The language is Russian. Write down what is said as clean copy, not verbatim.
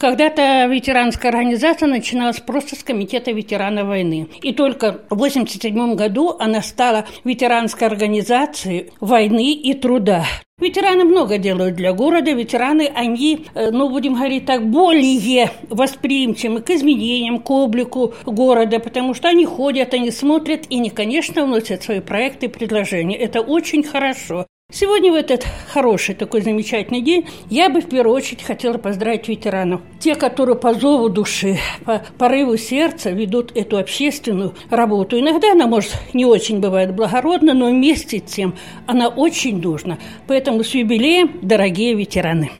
Когда-то ветеранская организация начиналась просто с комитета ветеранов войны. И только в 1987 году она стала ветеранской организацией войны и труда. Ветераны много делают для города. Ветераны, они, будем говорить так, более восприимчивы к изменениям, к облику города, потому что они ходят, они смотрят и, конечно, вносят свои проекты и предложения. Это очень хорошо. Сегодня в этот хороший, такой замечательный день я бы в первую очередь хотела поздравить ветеранов. Те, которые по зову души, по порыву сердца ведут эту общественную работу. Иногда она, может, не очень бывает благородна, но вместе с тем она очень нужна. Поэтому с юбилеем, дорогие ветераны!